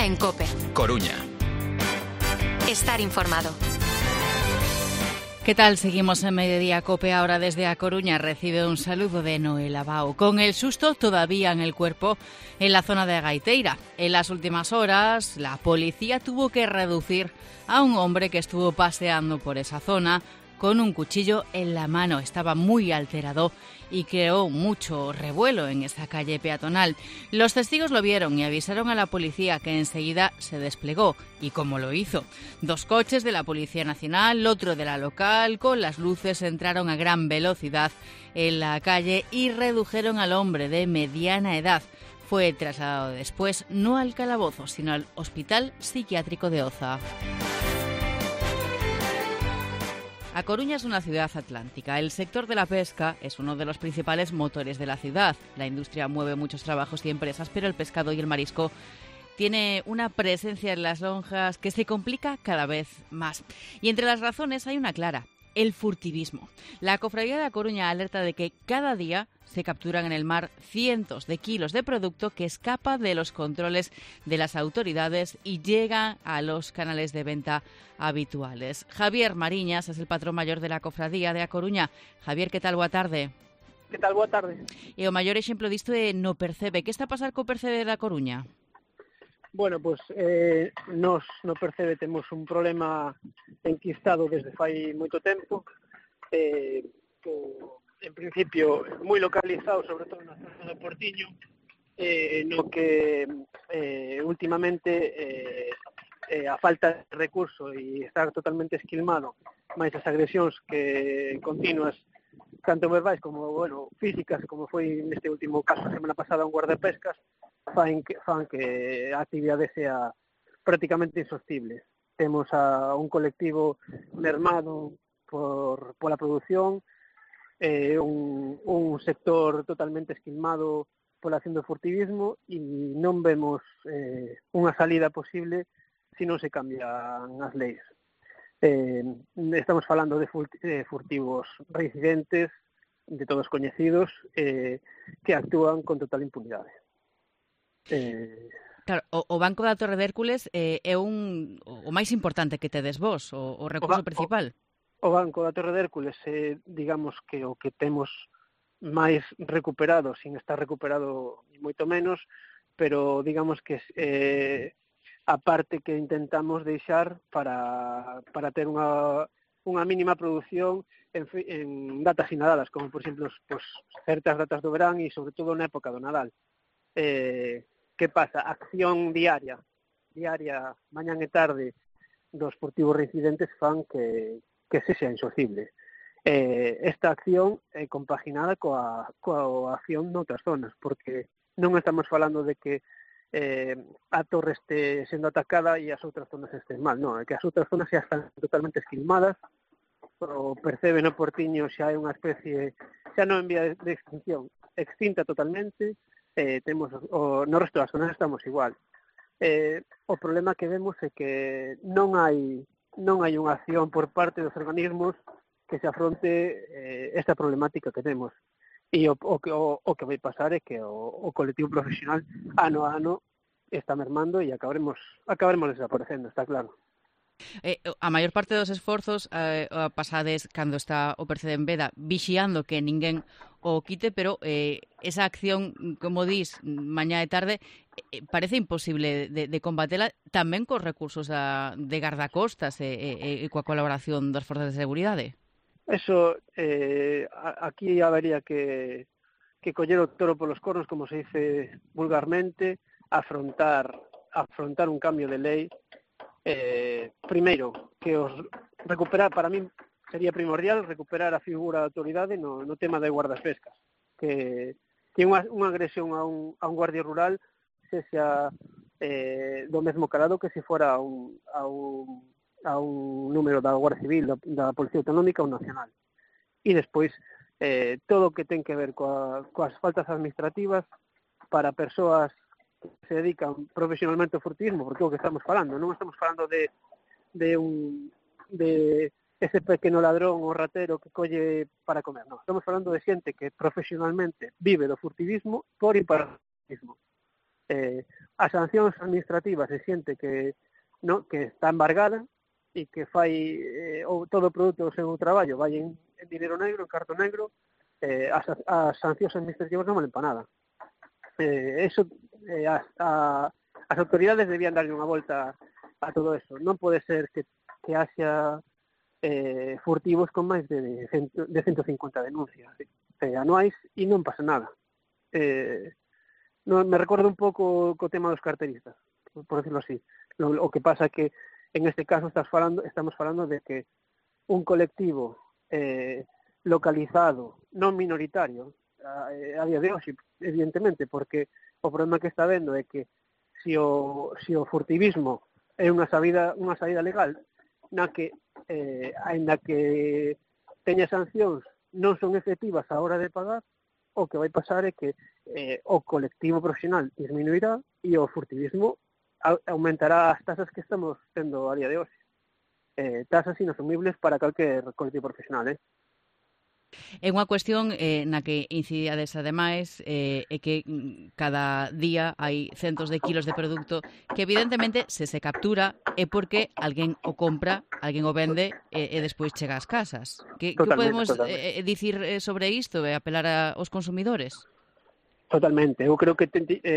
Mediodía en COPE. Coruña. Estar informado. ¿Qué tal? Seguimos en Mediodía COPE. Ahora desde A Coruña recibe un saludo de Noel Abao. Con el susto todavía en el cuerpo en la zona de Gaiteira. En las últimas horas, la policía tuvo que reducir a un hombre que estuvo paseando por esa zona con un cuchillo en la mano. Estaba muy alterado y creó mucho revuelo en esta calle peatonal. Los testigos lo vieron y avisaron a la policía, que enseguida se desplegó. ¿Y cómo lo hizo? 2 coches de la Policía Nacional, otro de la local, con las luces entraron a gran velocidad en la calle y redujeron al hombre de mediana edad. Fue trasladado después no al calabozo, sino al Hospital Psiquiátrico de Oza. A Coruña es una ciudad atlántica. El sector de la pesca es uno de los principales motores de la ciudad. La industria mueve muchos trabajos y empresas, pero el pescado y el marisco tiene una presencia en las lonjas que se complica cada vez más. Y entre las razones hay una clara: el furtivismo. La Cofradía de A Coruña alerta de que cada día se capturan en el mar cientos de kilos de producto que escapa de los controles de las autoridades y llega a los canales de venta habituales. Javier Mariñas es el patrón mayor de la Cofradía de A Coruña. Javier, que tal? Boa tarde. Que tal? Boa tarde. E o maior exemplo disto é no Percebe. Que está a pasar co Percebe da Coruña? Bueno, pues nos no Percebe temos un problema enquistado desde fai moito tempo, en principio moi localizado, sobre todo na zona do Portiño, no que últimamente a falta de recurso e estar totalmente esquilmado, máis as agresións que continuas, tanto verbais como físicas, como foi neste último caso a semana pasada un guardapescas, fan que a actividade sea prácticamente insostible. Temos a un colectivo mermado pola produción, un sector totalmente esquilmado pola acción do furtivismo e non vemos unha salida posible se non se cambian as leis. Estamos falando de furtivos reincidentes, de todos coñecidos, que actúan con total impunidade. Claro, o Banco da Torre de Hércules é o máis importante que tedes vos, o recurso principal. O Banco da Torre de Hércules é, digamos, que o que temos máis recuperado, sin estar recuperado ni moito menos, pero digamos que a parte que intentamos deixar para ter unha mínima produción en datas sinaladas, como por exemplo certas datas do verán e sobre todo na época do Nadal. Que pasa? Acción diaria, mañán e tarde, dos furtivos reincidentes fan que se sea insocible. Esta acción é compaginada coa acción noutras zonas, porque non estamos falando de que a torre este sendo atacada e as outras zonas estén mal, non, é que as outras zonas xa están totalmente esquilmadas. O Percebe no Portiño xa é unha especie, xa non en vía de extinción, extinta totalmente. Temos no resto das zonas estamos igual. O problema que vemos é que non hai unha acción por parte dos organismos que se afronte esta problemática que temos. E o que vai pasar é que o colectivo profesional ano a ano está mermando e acabaremos desaparecendo, está claro. A maior parte dos esforzos pasades cando está o Percebe en veda vixiando que ninguén o quite, pero esa acción, como dís, mañá e tarde, parece imposible de combatela tamén cos recursos de gardacostas e coa colaboración das forzas de seguridade. Eso, aquí habería que coller o toro polos cornos, como se dice vulgarmente, afrontar un cambio de lei. Primeiro, que recuperar, para min sería primordial recuperar a figura da autoridade no tema de guardapescas, que unha agresión a un guardia rural sexa do mesmo calado que se fora a un número da Guardia Civil, da Policía Autonómica ou Nacional. E despois, todo o que ten que ver coas faltas administrativas para persoas que se dedican profesionalmente ao furtivismo, porque é o que estamos falando, non estamos falando de ese pequeno ladrón ou ratero que colle para comer, non, estamos falando de xente que profesionalmente vive do furtivismo por e para o furtivismo. As sancións administrativas se xente que está embargada e que fai todo o produto do seu traballo vai en dinero negro, en cartón negro, as sancións administrativas non valen para nada. As autoridades debían darlle unha volta a todo eso. Non pode ser que haxa furtivos con máis de 150 denuncias anuais e non pasa nada. Me recordo un pouco co tema dos carteristas, por decirlo así. O que pasa é que en este caso estamos falando de que un colectivo localizado, non minoritario, a día de hoxe, evidentemente, porque o problema que está vendo é que se o furtivismo é unha saída legal, na que aínda que teña sancións non son efectivas á hora de pagar, o que vai pasar é que o colectivo profesional disminuirá e o furtivismo aumentará as tasas que estamos tendo a día de hoxe. Tasas inasumibles para calquer colectivo profesional, É unha cuestión na que incidades ademais é que cada día hai centos de kilos de produto que evidentemente se captura é porque alguén o compra, alguén o vende e despois chega ás casas. Que podemos dicir sobre isto e apelar aos consumidores? Totalmente. Eu creo que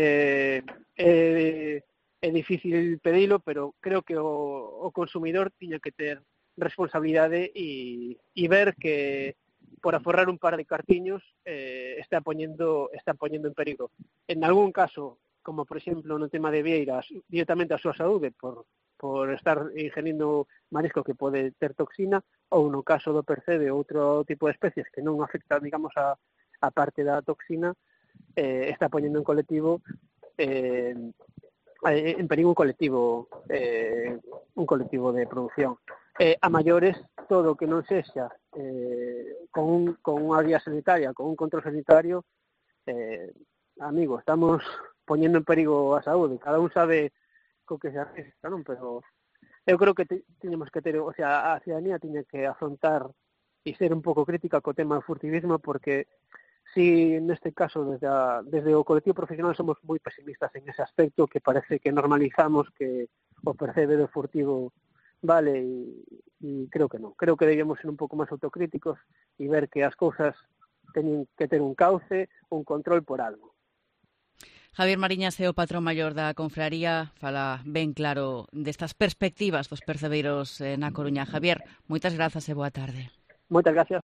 é difícil pedilo, pero creo que o consumidor tiña que ter responsabilidade e ver que por aforrar un par de cartiños está poñendo en perigo. En algún caso, como por exemplo no tema de vieiras, directamente a súa saúde por estar ingerindo marisco que pode ter toxina, ou no caso do percebe outro tipo de especies que non afecta, digamos, a parte da toxina, está poñendo en colectivo en perigo un colectivo de producción. A maiores, todo o que non sexa con unha guía sanitaria, con un control sanitario, amigo, estamos poñendo en perigo a saúde. Cada un sabe co que se arrisca, non? Pero eu creo que teñemos que ter, o sea, a ciudadanía tiña que afrontar e ser un pouco crítica co tema do furtivismo, porque si neste caso desde o colectivo profesional somos moi pesimistas en ese aspecto, que parece que normalizamos que o percebe do furtivo vale, e creo que non. Creo que debíamos ser un pouco máis autocríticos e ver que as cousas teñen que ter un cauce, un control por algo. Javier Mariñas é o patrón maior da confraría, fala ben claro destas perspectivas dos percebeiros na Coruña. Javier, moitas grazas e boa tarde. Moitas gracias.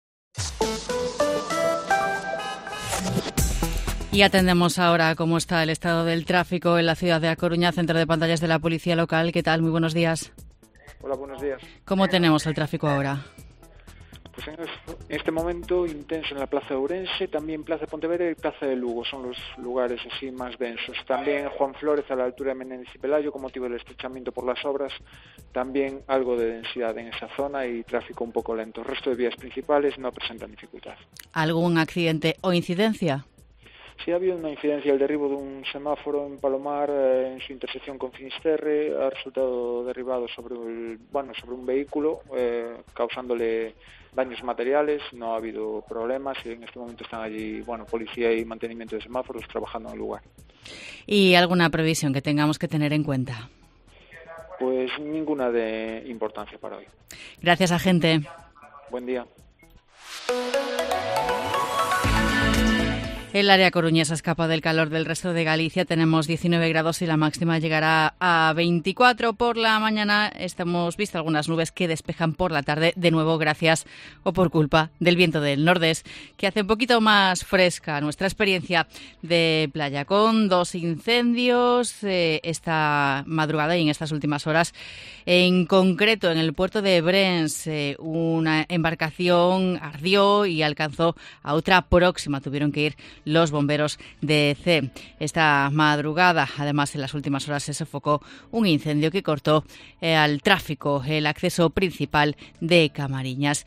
Y atendemos ahora cómo está el estado del tráfico en la ciudad de A Coruña, centro de pantallas de la Policía Local. ¿Qué tal? Muy buenos días. Hola, buenos días. ¿Cómo tenemos el tráfico ahora? Pues en este momento intenso en la Plaza de Ourense, también Plaza de Pontevedra y Plaza de Lugo, son los lugares así más densos. También Juan Flórez a la altura de Menéndez y Pelayo, con motivo del estrechamiento por las obras, también algo de densidad en esa zona y tráfico un poco lento. El resto de vías principales no presentan dificultad. ¿Algún accidente o incidencia? Sí, ha habido una incidencia, el derribo de un semáforo en Palomar en su intersección con Finisterre, ha resultado derribado sobre un vehículo, causándole daños materiales. No ha habido problemas y en este momento están allí, policía y mantenimiento de semáforos trabajando en el lugar. ¿Y alguna previsión que tengamos que tener en cuenta? Pues ninguna de importancia para hoy. Gracias, agente. Buen día. El área coruñesa escapa del calor del resto de Galicia. Tenemos 19 grados y la máxima llegará a 24 por la mañana. Hemos visto algunas nubes que despejan por la tarde, de nuevo gracias o por culpa del viento del nordés, que hace un poquito más fresca nuestra experiencia de playa, con 2 incendios esta madrugada y en estas últimas horas. En concreto, en el puerto de Brens, una embarcación ardió y alcanzó a otra próxima. Tuvieron que ir los bomberos de C. Esta madrugada, además, en las últimas horas se sofocó un incendio que cortó al tráfico el acceso principal de Camariñas.